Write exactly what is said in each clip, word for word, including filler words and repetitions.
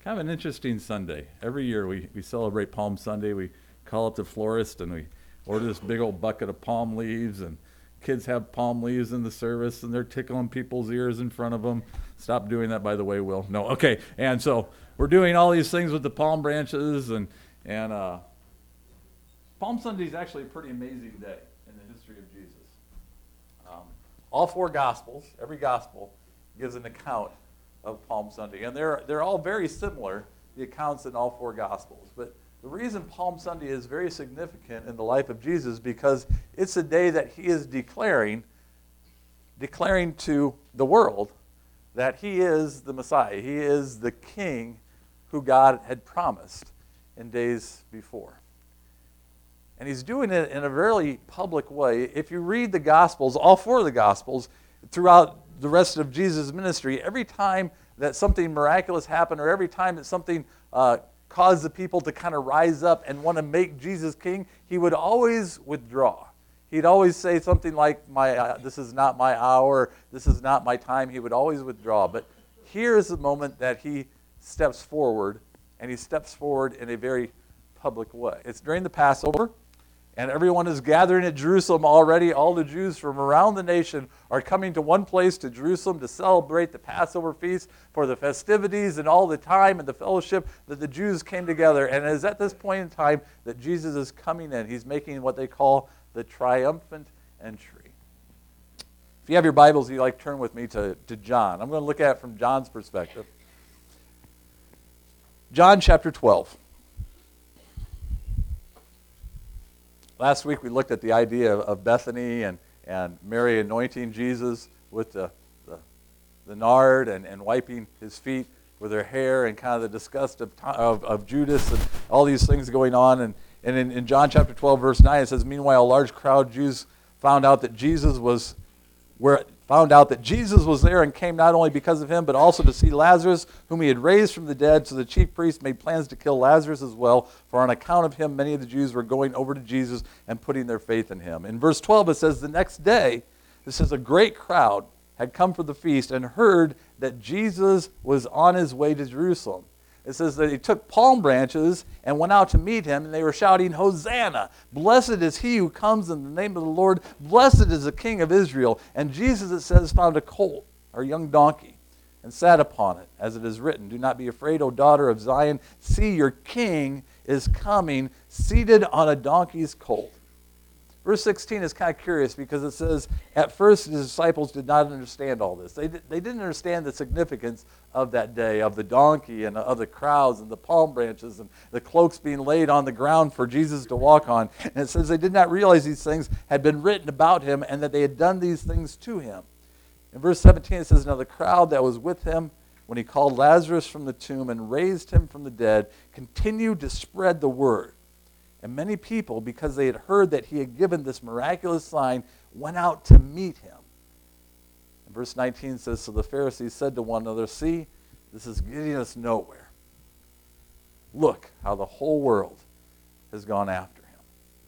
kind of an interesting Sunday. Every year we, we celebrate Palm Sunday. We call up the florist and we order this big old bucket of palm leaves, and kids have palm leaves in the service and they're tickling people's ears in front of them. Stop doing that, by the way, Will. No, okay. And so we're doing all these things with the palm branches, and and uh, Palm Sunday is actually a pretty amazing day in the history of Jesus. Um, all four Gospels, every Gospel gives an account of Palm Sunday, and they're they're all very similar, the accounts in all four Gospels. But the reason Palm Sunday is very significant in the life of Jesus because it's a day that he is declaring, declaring to the world that he is the Messiah. He is the King who God had promised in days before. And he's doing it in a very public way. If you read the Gospels, all four of the Gospels, throughout the rest of Jesus' ministry, every time that something miraculous happened or every time that something uh, caused the people to kind of rise up and want to make Jesus king, he would always withdraw. He'd always say something like, "My, uh, this is not my hour, this is not my time." He would always withdraw. But here is the moment that he steps forward, and he steps forward in a very public way. It's during the Passover, and everyone is gathering at Jerusalem already. All the Jews from around the nation are coming to one place, to Jerusalem, to celebrate the Passover feast for the festivities and all the time and the fellowship that the Jews came together. And it is at this point in time that Jesus is coming in. He's making what they call the triumphant entry. If you have your Bibles, you'd like to turn with me to, to John. I'm going to look at it from John's perspective. John chapter twelve. Last week we looked at the idea of Bethany and, and Mary anointing Jesus with the, the, the nard and, and wiping his feet with her hair, and kind of the disgust of, of, of Judas and all these things going on. And, and in, in John chapter twelve, verse nine, it says, "Meanwhile, a large crowd of Jews found out that Jesus was where found out that Jesus was there and came not only because of him, but also to see Lazarus, whom he had raised from the dead. So the chief priests made plans to kill Lazarus as well, for on account of him, many of the Jews were going over to Jesus and putting their faith in him." In verse twelve, it says, "The next day," this says, "a great crowd had come for the feast and heard that Jesus was on his way to Jerusalem." It says that he took palm branches and went out to meet him, and they were shouting, "Hosanna! Blessed is he who comes in the name of the Lord. Blessed is the King of Israel." And Jesus, it says, found a colt, or young donkey, and sat upon it, as it is written, "Do not be afraid, O daughter of Zion. See, your king is coming, seated on a donkey's colt." Verse sixteen is kind of curious because it says, at first his disciples did not understand all this. They, they didn't understand the significance of that day, of the donkey and of the crowds and the palm branches and the cloaks being laid on the ground for Jesus to walk on. And it says they did not realize these things had been written about him and that they had done these things to him. In verse seventeen it says, "Now the crowd that was with him when he called Lazarus from the tomb and raised him from the dead continued to spread the word. And many people, because they had heard that he had given this miraculous sign, went out to meet him." And verse nineteen says, "So the Pharisees said to one another, 'See, this is getting us nowhere. Look how the whole world has gone after him.'"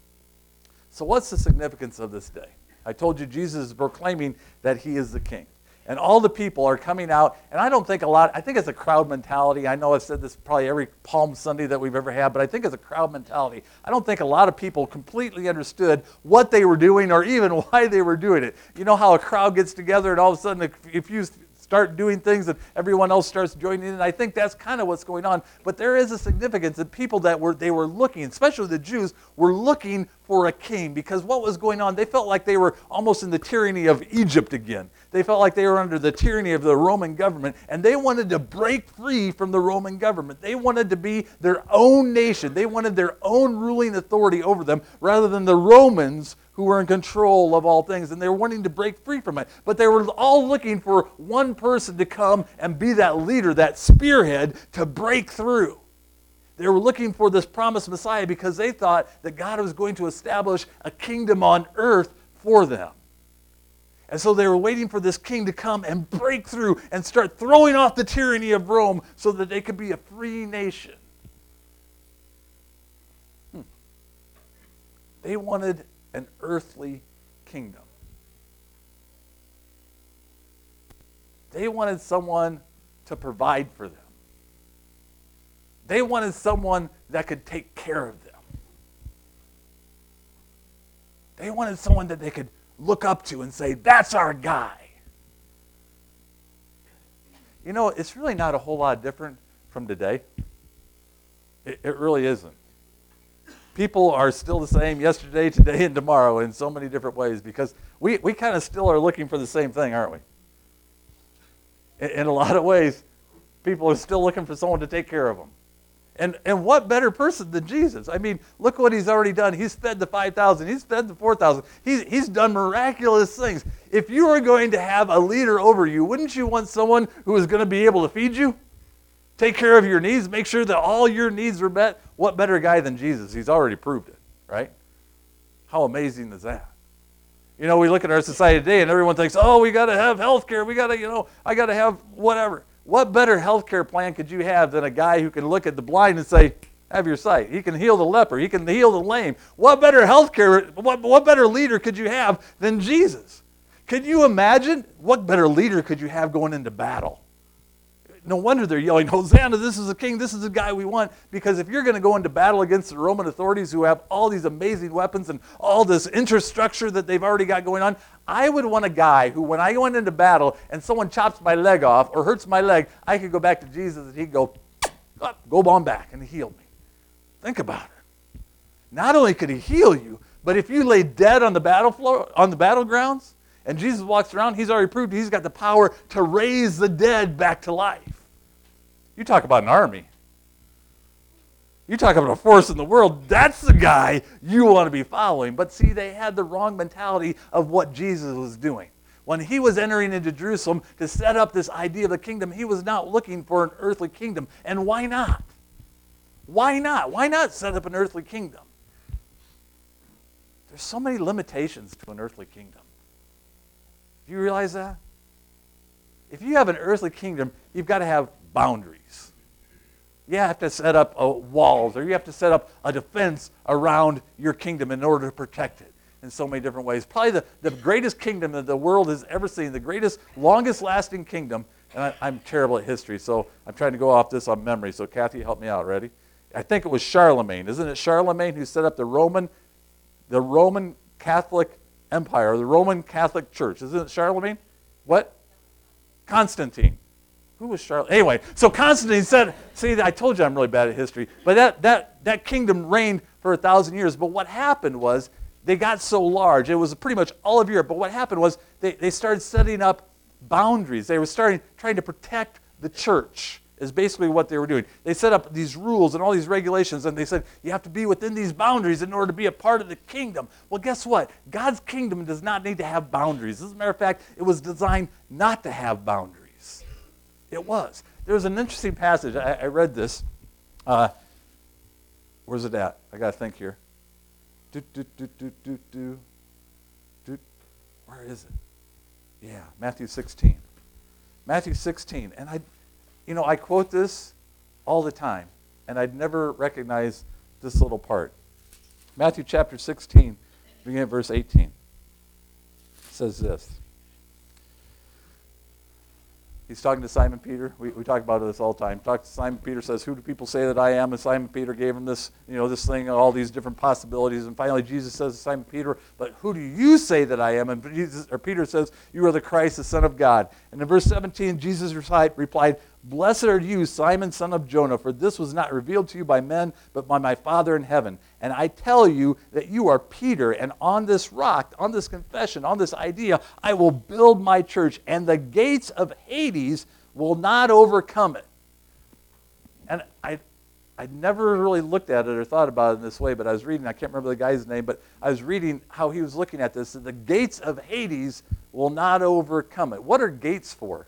So what's the significance of this day? I told you Jesus is proclaiming that he is the king. And all the people are coming out, and I don't think a lot, I think it's a crowd mentality. I know I've said this probably every Palm Sunday that we've ever had, but I think it's a crowd mentality. I don't think a lot of people completely understood what they were doing or even why they were doing it. You know how a crowd gets together and all of a sudden if you start doing things and everyone else starts joining in. I think that's kind of what's going on. But there is a significance that people that were, they were looking, especially the Jews, were looking for a king, because what was going on, they felt like they were almost in the tyranny of Egypt again. They felt like they were under the tyranny of the Roman government, and they wanted to break free from the Roman government. They wanted to be their own nation. They wanted their own ruling authority over them rather than the Romans who were in control of all things, and they were wanting to break free from it. But they were all looking for one person to come and be that leader, that spearhead to break through. They were looking for this promised Messiah because they thought that God was going to establish a kingdom on earth for them. And so they were waiting for this king to come and break through and start throwing off the tyranny of Rome so that they could be a free nation. Hmm. They wanted an earthly kingdom. They wanted someone to provide for them. They wanted someone that could take care of them. They wanted someone that they could look up to and say, that's our guy. You know, it's really not a whole lot different from today. It, it really isn't. People are still the same yesterday, today, and tomorrow in so many different ways because we, we kind of still are looking for the same thing, aren't we? In, in a lot of ways, people are still looking for someone to take care of them. And, and what better person than Jesus? I mean, look what he's already done. He's fed the five thousand. He's fed the four thousand. He's, he's done miraculous things. If you were going to have a leader over you, wouldn't you want someone who is going to be able to feed you? Take care of your needs, make sure that all your needs are met. What better guy than Jesus? He's already proved it, right? How amazing is that? You know, we look at our society today and everyone thinks, oh, we got to have health care. We got to, you know, I got to have whatever. What better health care plan could you have than a guy who can look at the blind and say, have your sight? He can heal the leper. He can heal the lame. What better health care, what, what better leader could you have than Jesus? Could you imagine? What better leader could you have going into battle? No wonder they're yelling, Hosanna, this is the king, this is the guy we want. Because if you're going to go into battle against the Roman authorities who have all these amazing weapons and all this infrastructure that they've already got going on, I would want a guy who, when I went into battle and someone chops my leg off or hurts my leg, I could go back to Jesus and he'd go, oh, go on back, and he healed me. Think about it. Not only could he heal you, but if you lay dead on the battle floor, on the battlegrounds, and Jesus walks around, he's already proved he's got the power to raise the dead back to life. You talk about an army. You talk about a force in the world. That's the guy you want to be following. But see, they had the wrong mentality of what Jesus was doing. When he was entering into Jerusalem to set up this idea of the kingdom, he was not looking for an earthly kingdom. And why not? Why not? Why not set up an earthly kingdom? There's so many limitations to an earthly kingdom. Do you realize that? If you have an earthly kingdom, you've got to have boundaries. You have to set up uh, walls, or you have to set up a defense around your kingdom in order to protect it in so many different ways. Probably the, the greatest kingdom that the world has ever seen, the greatest, longest lasting kingdom, and I, I'm terrible at history, so I'm trying to go off this on memory, so Kathy, help me out. Ready? I think it was Charlemagne. Isn't it Charlemagne who set up the Roman, the Roman Catholic Empire, or the Roman Catholic Church? Isn't it Charlemagne? What? Constantine. Who was Charlemagne? Anyway, so Constantine said, see, I told you I'm really bad at history, but that, that, that kingdom reigned for a thousand years. But what happened was they got so large, it was pretty much all of Europe, but what happened was they, they started setting up boundaries. They were starting trying to protect the church is basically what they were doing. They set up these rules and all these regulations, and they said, you have to be within these boundaries in order to be a part of the kingdom. Well, guess what? God's kingdom does not need to have boundaries. As a matter of fact, it was designed not to have boundaries. It was. There was an interesting passage. I, I read this. Uh, where's it at? I got to think here. Do, do, do, do, do, do, do. Where is it? Yeah, Matthew sixteen. Matthew sixteen. And I... You know, I quote this all the time, and I'd never recognize this little part. Matthew chapter sixteen, beginning at verse eighteen, says this. He's talking to Simon Peter. We, we talk about this all the time. Talk to Simon Peter, says, who do people say that I am? And Simon Peter gave him this, you know, this thing, all these different possibilities. And finally Jesus says to Simon Peter, but who do you say that I am? And Jesus, or Peter says, you are the Christ, the Son of God. And in verse seventeen, Jesus replied, blessed are you, Simon, son of Jonah, for this was not revealed to you by men, but by my Father in heaven. And I tell you that you are Peter, and on this rock, on this confession, on this idea, I will build my church, and the gates of Hades will not overcome it. And I I never really looked at it or thought about it in this way, but I was reading, I can't remember the guy's name, but I was reading how he was looking at this, that the gates of Hades will not overcome it. What are gates for?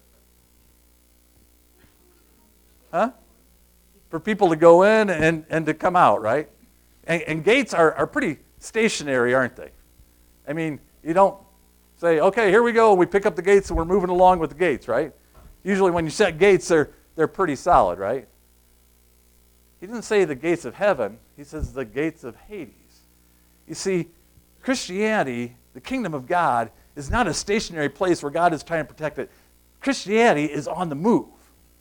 Huh? For people to go in and, and to come out, right? And, and gates are, are pretty stationary, aren't they? I mean, you don't say, okay, here we go, and we pick up the gates and we're moving along with the gates, right? Usually when you set gates, they're, they're pretty solid, right? He didn't say the gates of heaven. He says the gates of Hades. You see, Christianity, the kingdom of God, is not a stationary place where God is trying to protect it. Christianity is on the move.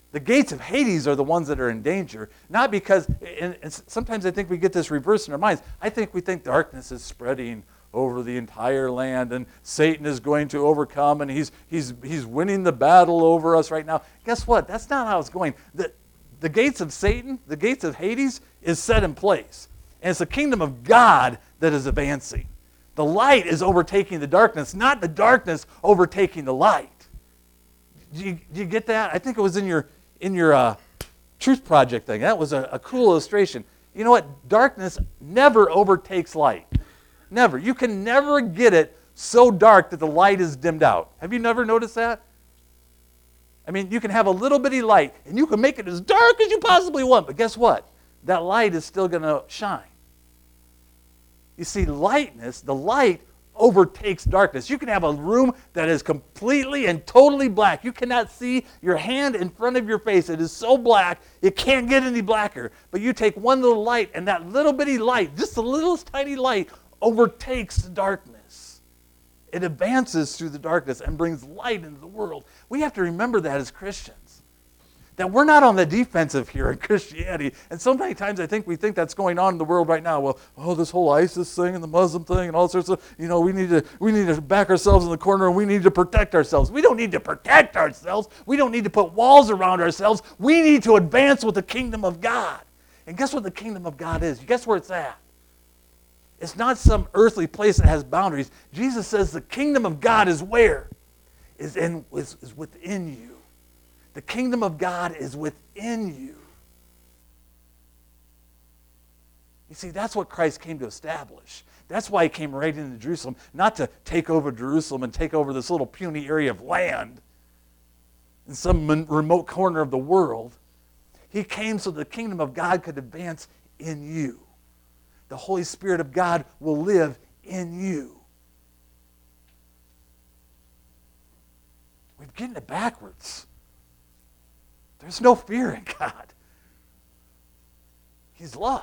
The gates of Hades are the ones that are in danger, not because, and, and sometimes I think we get this reversed in our minds. I think we think darkness is spreading over the entire land and Satan is going to overcome and he's, he's, he's winning the battle over us right now. Guess what? That's not how it's going. The, the gates of Satan, the gates of Hades is set in place. And it's the kingdom of God that is advancing. The light is overtaking the darkness, not the darkness overtaking the light. Do you, do you get that? I think it was in your in your uh, Truth Project thing. That was a, a cool illustration. You know what? Darkness never overtakes light. Never. You can never get it so dark that the light is dimmed out. Have you never noticed that? I mean, you can have a little bitty light, and you can make it as dark as you possibly want, but guess what? That light is still going to shine. You see, lightness, the light overtakes darkness. You can have a room that is completely and totally black. You cannot see your hand in front of your face. It is so black, it can't get any blacker. But you take one little light, and that little bitty light, just the littlest tiny light, overtakes the darkness. It advances through the darkness and brings light into the world. We have to remember that as Christians. That we're not on the defensive here in Christianity. And so many times I think we think that's going on in the world right now. Well, oh, this whole ISIS thing and the Muslim thing and all sorts of, you know, we need to we need to back ourselves in the corner and we need to protect ourselves. We don't need to protect ourselves. We don't need to put walls around ourselves. We need to advance with the kingdom of God. And guess what the kingdom of God is? Guess where it's at? It's not some earthly place that has boundaries. Jesus says the kingdom of God is where? Is in is, is within you. The kingdom of God is within you. You see, that's what Christ came to establish. That's why he came right into Jerusalem, not to take over Jerusalem and take over this little puny area of land in some remote corner of the world. He came so the kingdom of God could advance in you. The Holy Spirit of God will live in you. We're getting it backwards. There's no fear in God. He's love.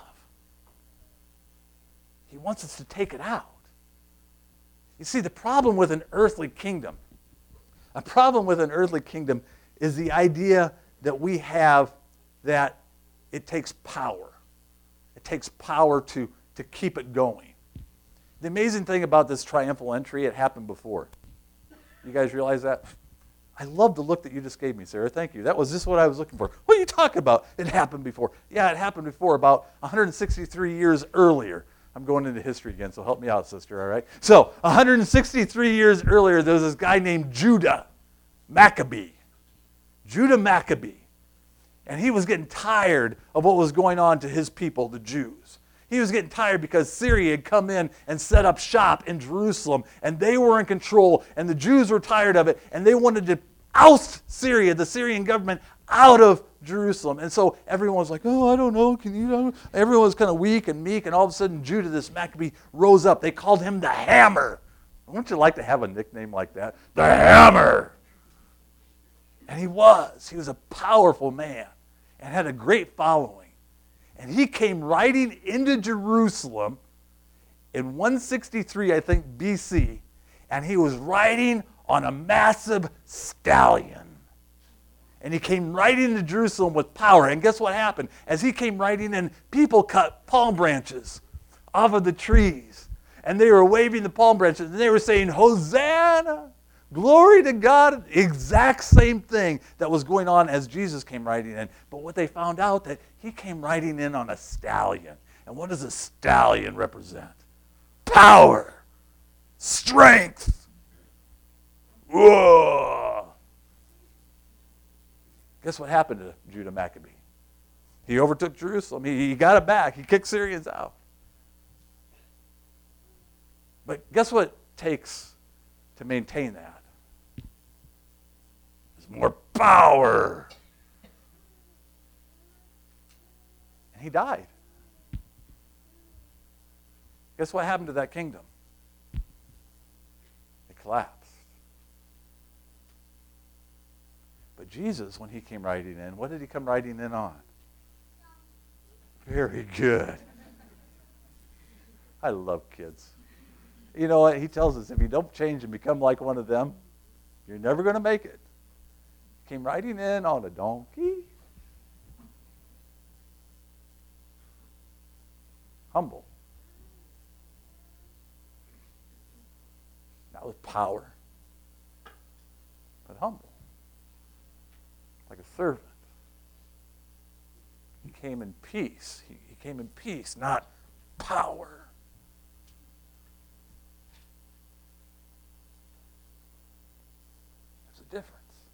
He wants us to take it out. You see, the problem with an earthly kingdom, a problem with an earthly kingdom is the idea that we have that it takes power. It takes power to, to keep it going. The amazing thing about this triumphal entry, it happened before. You guys realize that? I love the look that you just gave me, Sarah. Thank you. That was just what I was looking for. What are you talking about? It happened before. Yeah, it happened before, about one hundred sixty-three years earlier. I'm going into history again, so help me out, sister, all right? So, one hundred sixty-three years earlier, there was this guy named Judah Maccabee. Judah Maccabee. And he was getting tired of what was going on to his people, the Jews. He was getting tired because Syria had come in and set up shop in Jerusalem, and they were in control, and the Jews were tired of it, and they wanted to oust Syria, the Syrian government, out of Jerusalem. And so everyone was like, oh, I don't know, can you know? Everyone was kind of weak and meek, and all of a sudden Judah, this Maccabee, rose up. They called him the Hammer. Wouldn't you like to have a nickname like that? The Hammer. And he was. He was a powerful man and had a great following. And he came riding into Jerusalem in one sixty-three, I think, B C, and he was riding on a massive stallion. And he came riding into Jerusalem with power. And guess what happened? As he came riding in, people cut palm branches off of the trees. And they were waving the palm branches, and they were saying, Hosanna! Glory to God. Exact same thing that was going on as Jesus came riding in. But what they found out that he came riding in on a stallion. And what does a stallion represent? Power. Strength. Whoa. Guess what happened to Judah Maccabee? He overtook Jerusalem. He, he got it back. He kicked Syrians out. But guess what it takes to maintain that? More power. And he died. Guess what happened to that kingdom? It collapsed. But Jesus, when he came riding in, what did he come riding in on? Very good. I love kids. You know what? He tells us if you don't change and become like one of them, you're never going to make it. Came riding in on a donkey. Humble. Not with power, but humble. Like a servant. He came in peace. He, he came in peace, not power. There's a difference.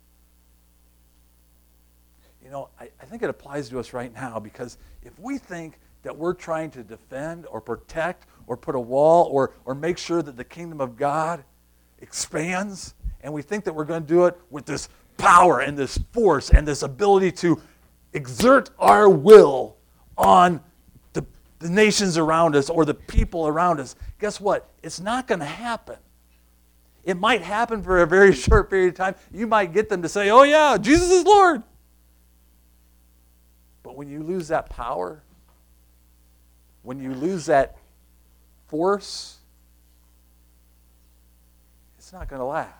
You know, I, I think it applies to us right now, because if we think that we're trying to defend or protect or put a wall or, or make sure that the kingdom of God expands, and we think that we're going to do it with this power and this force and this ability to exert our will on the, the nations around us or the people around us, guess what? It's not going to happen. It might happen for a very short period of time. You might get them to say, oh yeah, Jesus is Lord. But when you lose that power, when you lose that force, it's not going to last.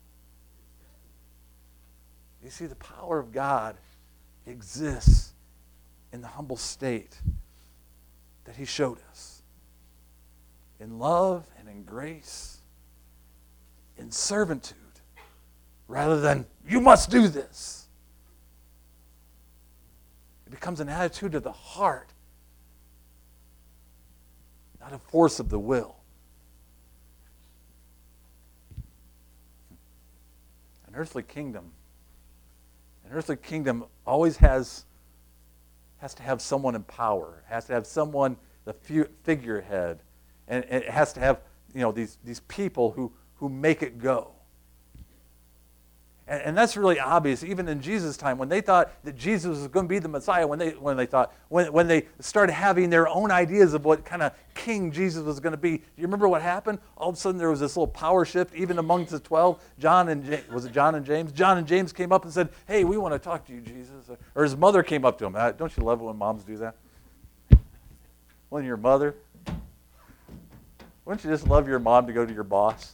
You see, the power of God exists in the humble state that he showed us. In love and in grace, in servitude, rather than, you must do this. It becomes an attitude of the heart, not a force of the will. An earthly kingdom, an earthly kingdom always has, has to have someone in power. It has to have someone, the figurehead, and it has to have, you know, these, these people who, who make it go. And, and that's really obvious, even in Jesus' time, when they thought that Jesus was going to be the Messiah, when they when they thought, when, when they started having their own ideas of what kind of king Jesus was going to be. Do you remember what happened? All of a sudden there was this little power shift, even amongst the twelve. John and James, was it John and James? John and James came up and said, hey, we want to talk to you, Jesus. Or his mother came up to him. Don't you love it when moms do that? When your mother, wouldn't you just love your mom to go to your boss?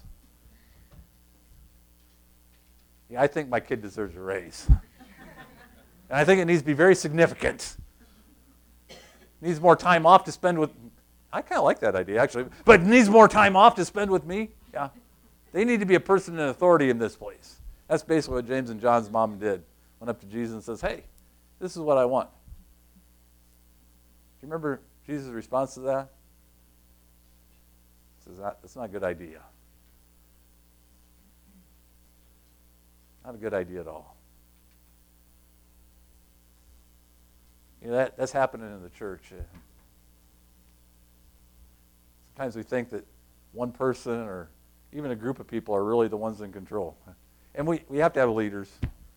Yeah, I think my kid deserves a raise. And I think it needs to be very significant. Needs more time off to spend with, I kind of like that idea actually, but needs more time off to spend with me? Yeah. They need to be a person in authority in this place. That's basically what James and John's mom did. Went up to Jesus and says, hey, this is what I want. Do you remember Jesus' response to that? He says, that's not a good idea. Not a good idea at all. You know, that, that's happening in the church. Sometimes we think that one person or even a group of people are really the ones in control. And we, we have to have leaders.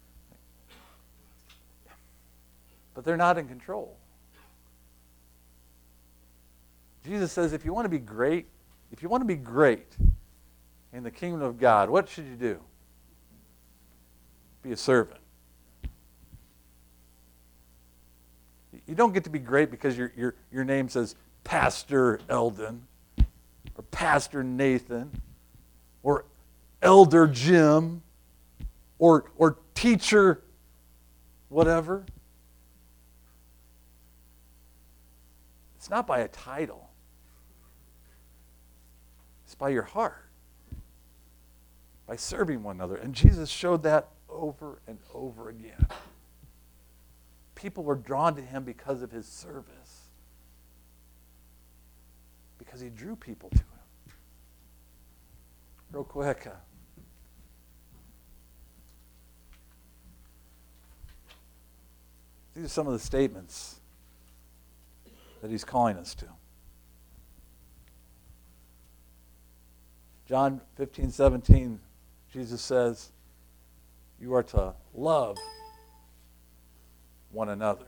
But they're not in control. Jesus says if you want to be great, if you want to be great in the kingdom of God, what should you do? Be a servant. You don't get to be great because your, your, your name says Pastor Eldon or Pastor Nathan or Elder Jim or, or Teacher whatever. It's not by a title. It's by your heart. By serving one another. And Jesus showed that over and over again. People were drawn to him because of his service. Because he drew people to him. Real quick. Uh, these are some of the statements that he's calling us to. John fifteen seventeen, Jesus says, you are to love one another.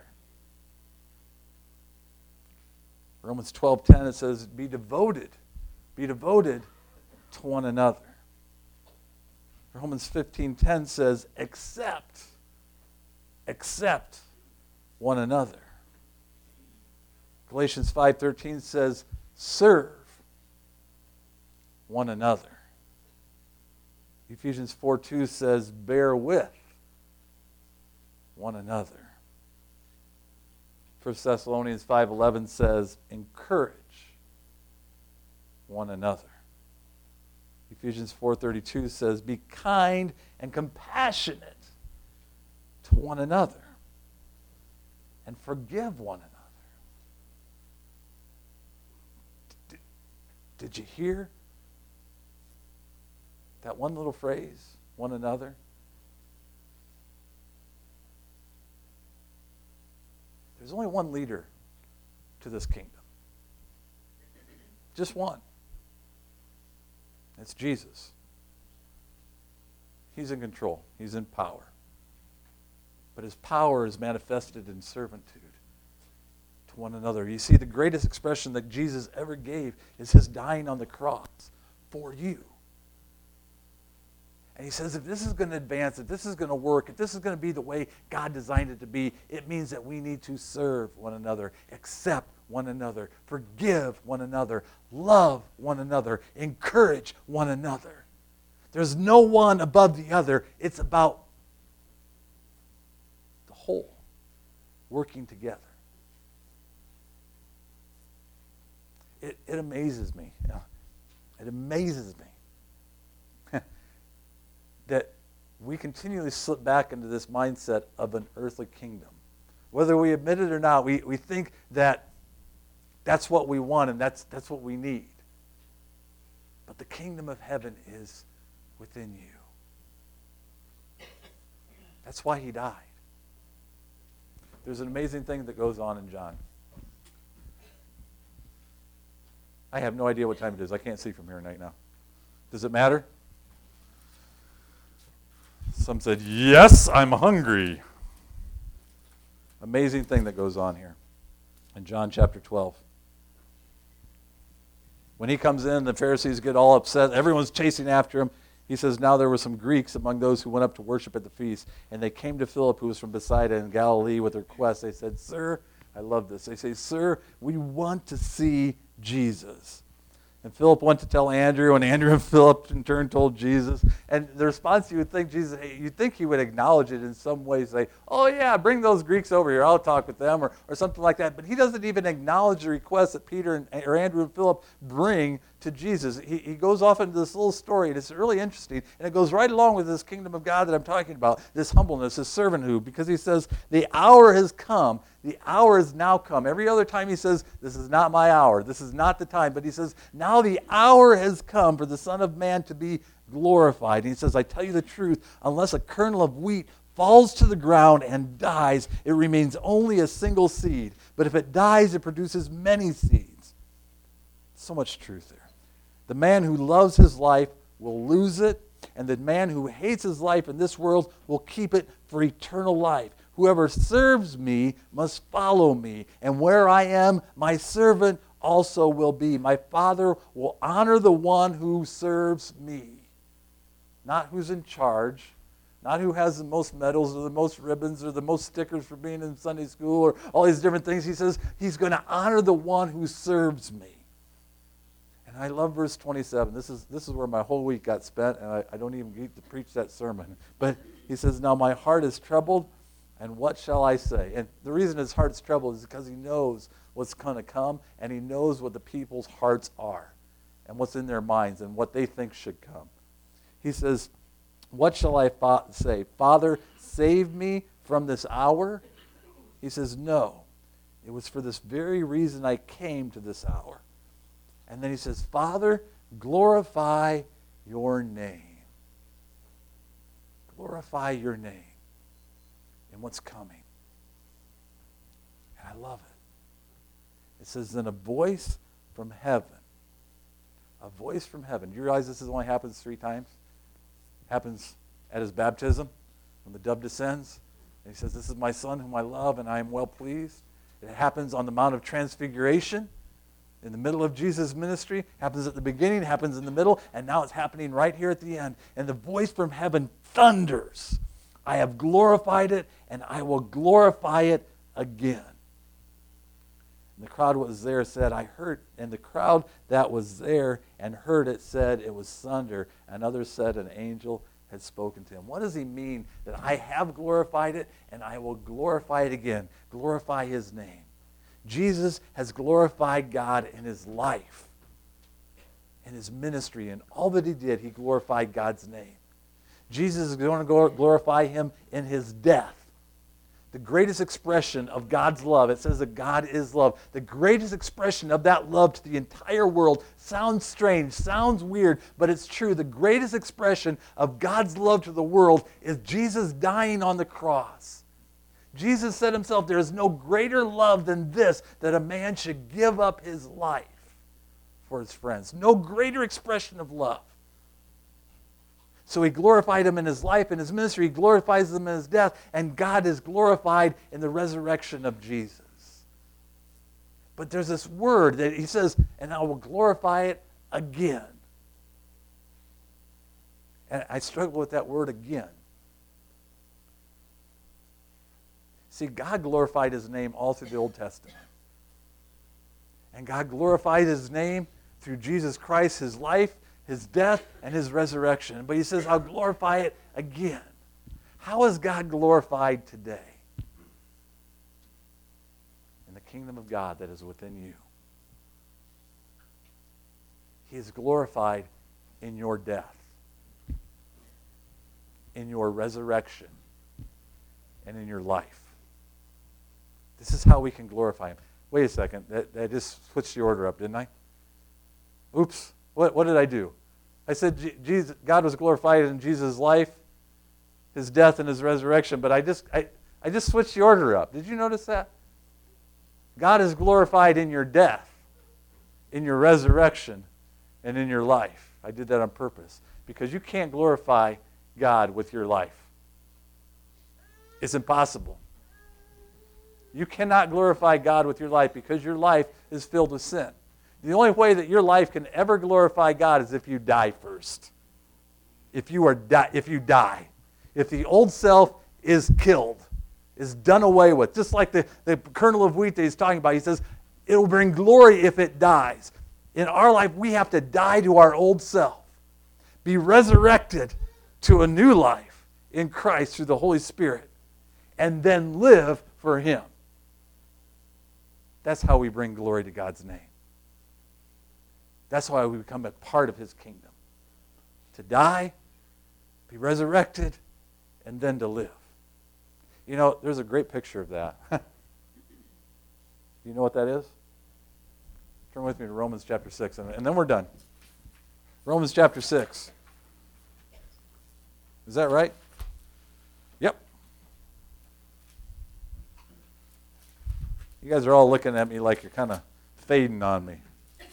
Romans twelve ten, it says, be devoted. Be devoted to one another. Romans fifteen ten says, accept. Accept one another. Galatians five thirteen says, serve one another. Ephesians four two says, bear with one another. First Thessalonians five eleven says, encourage one another. Ephesians four thirty-two says, be kind and compassionate to one another and forgive one another. Did, did you hear that one little phrase, one another? There's only one leader to this kingdom. Just one. It's Jesus. He's in control. He's in power. But his power is manifested in servitude to one another. You see, the greatest expression that Jesus ever gave is his dying on the cross for you. And he says, if this is going to advance, if this is going to work, if this is going to be the way God designed it to be, it means that we need to serve one another, accept one another, forgive one another, love one another, encourage one another. There's no one above the other. It's about the whole working together. It, it amazes me. You know, it amazes me that we continually slip back into this mindset of an earthly kingdom. Whether we admit it or not, we, we think that that's what we want and that's, that's what we need. But the kingdom of heaven is within you. That's why he died. There's an amazing thing that goes on in John. I have no idea what time it is. I can't see from here right now. Does it matter? Some said, yes, I'm hungry. Amazing thing that goes on here in John chapter twelve. When he comes in, the Pharisees get all upset. Everyone's chasing after him. He says, now there were some Greeks among those who went up to worship at the feast, and they came to Philip, who was from Bethsaida in Galilee, with a request. They said, sir, I love this. They say, sir, we want to see Jesus. And Philip went to tell Andrew, and Andrew and Philip in turn told Jesus. And the response, you would think Jesus, you'd think he would acknowledge it in some way, say, oh yeah, bring those Greeks over here, I'll talk with them, or, or something like that. But he doesn't even acknowledge the request that Peter and, or Andrew and Philip bring to Jesus. He, he goes off into this little story, and it's really interesting, and it goes right along with this kingdom of God that I'm talking about, this humbleness, this servanthood, because he says, the hour has come. The hour has now come. Every other time he says, this is not my hour. This is not the time. But he says, now the hour has come for the Son of Man to be glorified. And he says, I tell you the truth, unless a kernel of wheat falls to the ground and dies, it remains only a single seed. But if it dies, it produces many seeds. So much truth there. The man who loves his life will lose it, and the man who hates his life in this world will keep it for eternal life. Whoever serves me must follow me, and where I am, my servant also will be. My Father will honor the one who serves me. Not who's in charge, not who has the most medals or the most ribbons or the most stickers for being in Sunday school or all these different things. He says he's going to honor the one who serves me. And I love verse twenty-seven. This is, this is where my whole week got spent, and I, I don't even get to preach that sermon. But he says, now my heart is troubled, and what shall I say? And the reason his heart's troubled is because he knows what's going to come, and he knows what the people's hearts are, and what's in their minds, and what they think should come. He says, what shall I fa- say? Father, save me from this hour? He says, no. It was for this very reason I came to this hour. And then he says, Father, glorify your name. Glorify your name in what's coming. And I love it. It says, then a voice from heaven. A voice from heaven. Do you realize this only happens three times? It happens at his baptism, when the dove descends. And he says, this is my son whom I love, and I am well pleased. It happens on the Mount of Transfiguration, in the middle of Jesus' ministry. Happens at the beginning, happens in the middle, and now it's happening right here at the end. And the voice from heaven thunders. I have glorified it, and I will glorify it again. And the crowd was there said, I heard, and the crowd that was there and heard it said it was thunder, and others said an angel had spoken to him. What does he mean that I have glorified it, and I will glorify it again? Glorify his name. Jesus has glorified God in his life. in his ministry and all that he did, he glorified God's name. Jesus is going to glorify him in his death. The greatest expression of God's love, it says that God is love. The greatest expression of that love to the entire world sounds strange, sounds weird, but it's true. The greatest expression of God's love to the world is Jesus dying on the cross. Jesus said himself, there is no greater love than this, that a man should give up his life for his friends. No greater expression of love. So he glorified him in his life, in his ministry. He glorifies him in his death. And God is glorified in the resurrection of Jesus. But there's this word that he says, and I will glorify it again. And I struggle with that word again. See, God glorified his name all through the Old Testament. And God glorified his name through Jesus Christ, his life, his death, and his resurrection. But he says, I'll glorify it again. How is God glorified today? In the kingdom of God that is within you. He is glorified in your death, in your resurrection, and in your life. This is how we can glorify him. Wait a second. That, I just switched the order up, didn't I? Oops. What, what did I do? I said Jesus, God was glorified in Jesus' life, his death, and his resurrection, but I just, I, I just switched the order up. Did you notice that? God is glorified in your death, in your resurrection, and in your life. I did that on purpose because you can't glorify God with your life. It's impossible. You cannot glorify God with your life because your life is filled with sin. The only way that your life can ever glorify God is if you die first. If you are di- if you die. If the old self is killed, is done away with. Just like the, the kernel of wheat that he's talking about. He says, it will bring glory if it dies. In our life, we have to die to our old self. Be resurrected to a new life in Christ through the Holy Spirit. And then live for him. That's how we bring glory to God's name. That's why we become a part of his kingdom. To die, be resurrected, and then to live. You know, there's a great picture of that. You know what that is? Turn with me to Romans chapter six, and then we're done. Romans chapter six. Is that right? Yep. You guys are all looking at me like you're kind of fading on me.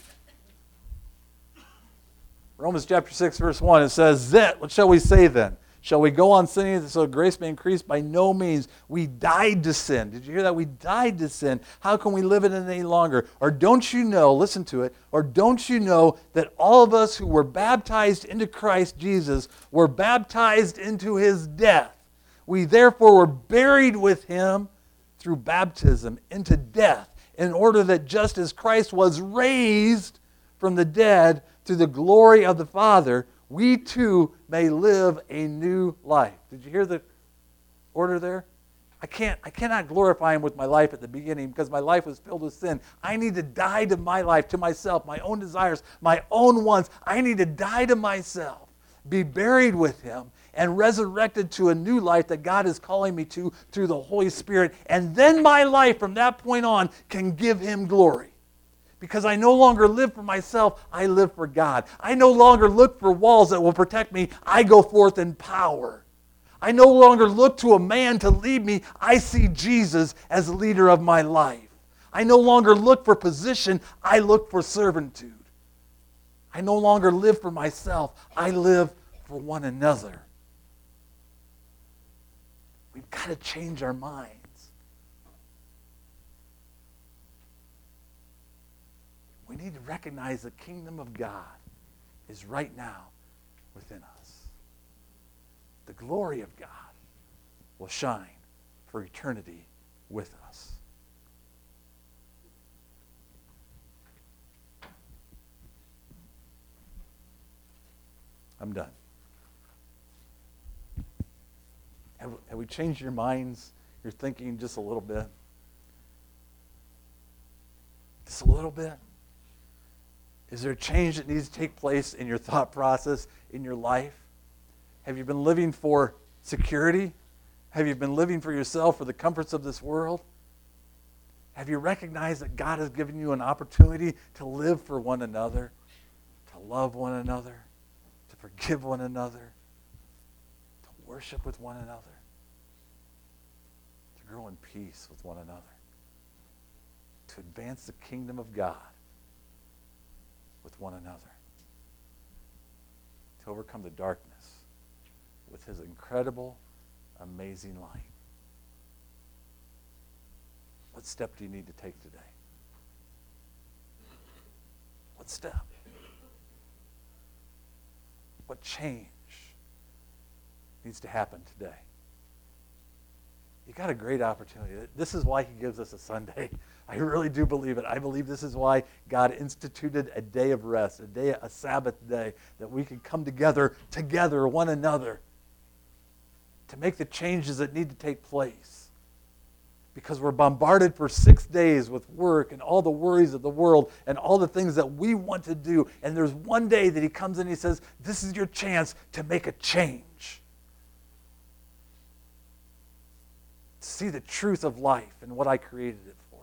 Romans chapter six, verse one, it says, that, what shall we say then? Shall we go on sinning so grace may increase? By no means. We died to sin. Did you hear that? We died to sin. How can we live in it any longer? Or don't you know, listen to it, or don't you know that all of us who were baptized into Christ Jesus were baptized into his death? We therefore were buried with him through baptism into death, in order that just as Christ was raised from the dead through the glory of the Father, we too may live a new life. Did you hear the order there? I can't, I cannot glorify him with my life at the beginning because my life was filled with sin. I need to die to my life, to myself, my own desires, my own wants. I need to die to myself, be buried with him, and resurrected to a new life that God is calling me to through the Holy Spirit. And then my life from that point on can give him glory. Because I no longer live for myself, I live for God. I no longer look for walls that will protect me. I go forth in power. I no longer look to a man to lead me. I see Jesus as the leader of my life. I no longer look for position. I look for servitude. I no longer live for myself. I live for one another. We've got to change our minds. We need to recognize the kingdom of God is right now within us. The glory of God will shine for eternity with us. I'm done. Have, have we changed your minds, your thinking just a little bit? Just a little bit? Is there a change that needs to take place in your thought process, in your life? Have you been living for security? Have you been living for yourself, for the comforts of this world? Have you recognized that God has given you an opportunity to live for one another, to love one another, to forgive one another, to worship with one another, to grow in peace with one another, to advance the kingdom of God with one another, to overcome the darkness with his incredible, amazing light? What step do you need to take today? What step? What change needs to happen today? You got a great opportunity. This is why he gives us a Sunday. I really do believe it. I believe this is why God instituted a day of rest, a day, a Sabbath day, that we can come together, together, one another, to make the changes that need to take place. Because we're bombarded for six days with work and all the worries of the world and all the things that we want to do. And there's one day that he comes in and he says, this is your chance to make a change. To see the truth of life and what I created it for.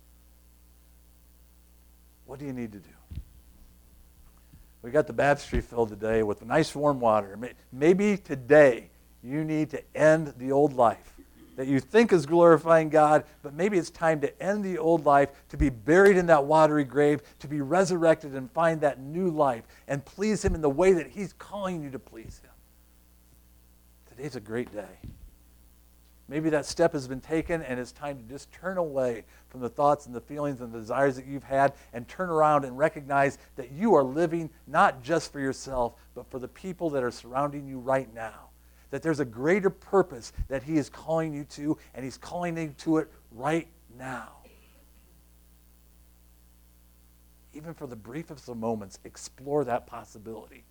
What do you need to do? We got the baptistry filled today with nice warm water. Maybe today you need to end the old life that you think is glorifying God, but maybe it's time to end the old life, to be buried in that watery grave, to be resurrected and find that new life and please him in the way that he's calling you to please him. Today's a great day. Maybe that step has been taken and it's time to just turn away from the thoughts and the feelings and the desires that you've had and turn around and recognize that you are living not just for yourself, but for the people that are surrounding you right now. That there's a greater purpose that he is calling you to, and he's calling you to it right now. Even for the briefest of moments, explore that possibility.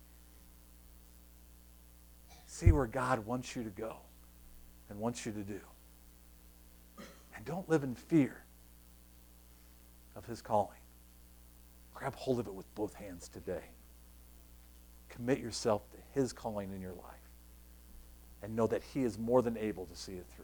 See where God wants you to go and wants you to do. And don't live in fear of his calling. Grab hold of it with both hands today. Commit yourself to his calling in your life. And know that he is more than able to see it through.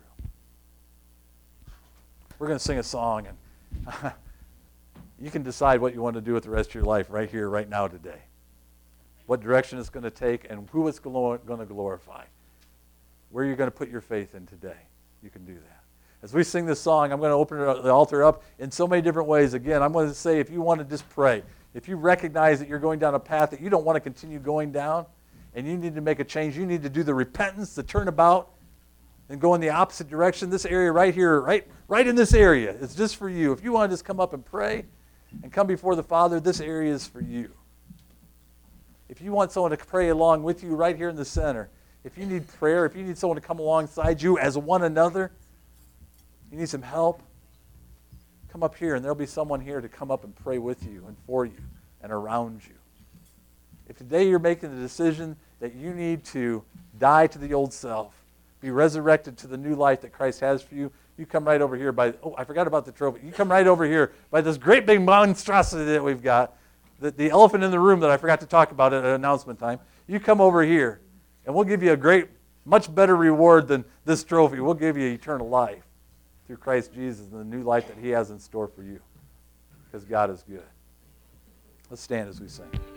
We're going to sing a song, and you can decide what you want to do with the rest of your life right here, right now, today. What direction it's going to take and who it's going to glorify. Where you're going to put your faith in today. You can do that. As we sing this song, I'm going to open the altar up in so many different ways. Again, I'm going to say if you want to just pray, if you recognize that you're going down a path that you don't want to continue going down, and you need to make a change, you need to do the repentance, the turnabout, and go in the opposite direction. This area right here, right, right in this area, is just for you. If you want to just come up and pray and come before the Father, this area is for you. If you want someone to pray along with you right here in the center, if you need prayer, if you need someone to come alongside you as one another, you need some help, come up here and there'll be someone here to come up and pray with you and for you and around you. If today you're making the decision that you need to die to the old self, be resurrected to the new life that Christ has for you, you come right over here by, oh, I forgot about the trophy. You come right over here by this great big monstrosity that we've got, the, the elephant in the room that I forgot to talk about at announcement time. You come over here, and we'll give you a great, much better reward than this trophy. We'll give you eternal life through Christ Jesus and the new life that he has in store for you, because God is good. Let's stand as we sing.